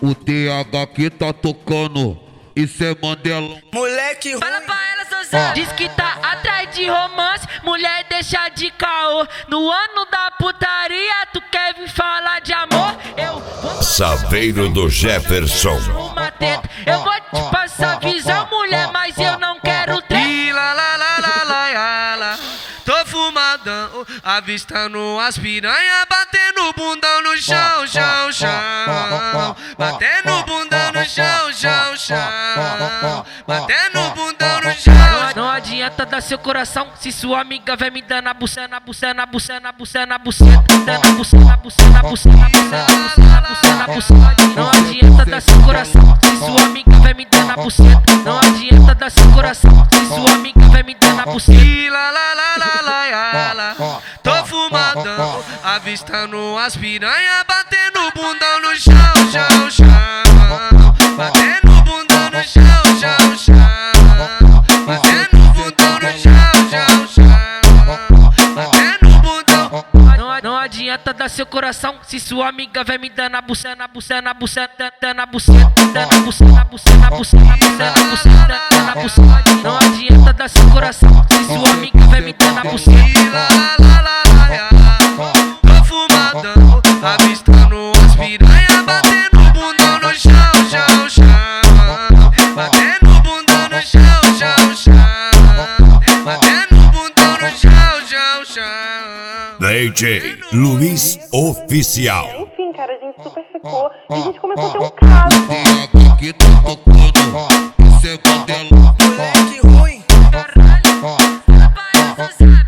O TH que tá tocando, isso é Mandela. Moleque ruim. Fala pra ela, Sozão. Diz que tá atrás de romance, mulher deixa de caô. No ano da putaria, tu quer vir falar de amor? Eu vou Saveiro do Jefferson. uma teta. Eu vou te passar visão, mulher, mas eu não quero treta. E lá, lá, lá, lá, lá, lá, lá. Tô fumadão, avistando as piranha, batendo bundão no chão, chão, chão. Batendo bundão no chão, chão, chão. Batendo bundão no chão. Não adianta dar seu coração se sua amiga vai me dando a bucena, bucena, bucena, bucena, bucena, dando a bucena, bucena, bucena, bucena, bucena, bucena. Não adianta dar seu coração se sua amiga vai me dando a bucena. Não adianta dar seu coração se sua amiga vai me dando a bucena. E lá, lá, lá, lá, lá, lá, lá. Tô fumadão, avistando as piranha, batendo bundão no chão, chão, chão. Batendo bundão no chão, chão, chão. Batendo bundão no chão, chão, chão. Batendo bundão. Não adianta dar seu coração se sua amiga vai me dando a bucena, bucena, bucena, dando a bucena, dando a bucena, bucena, bucena, bucena, bucena, dando a bucena. Não adianta dar seu coração se sua amiga vai me dando a bucena. E lá, lá, lá, lá, lá. Tô fumadão, avistando as piranha, batendo bundão no chão, chão, chão. Batendo bundão no chão, chão, chão. Batendo bundão no chão, chão, chão. DJ Luiz Oficial. Enfim, cara, a gente super ficou e a gente começou a ter um caso. TH que tá tocando, isso é Mandela. Moleque ruim. Caralho, fala pra ela, Sozão.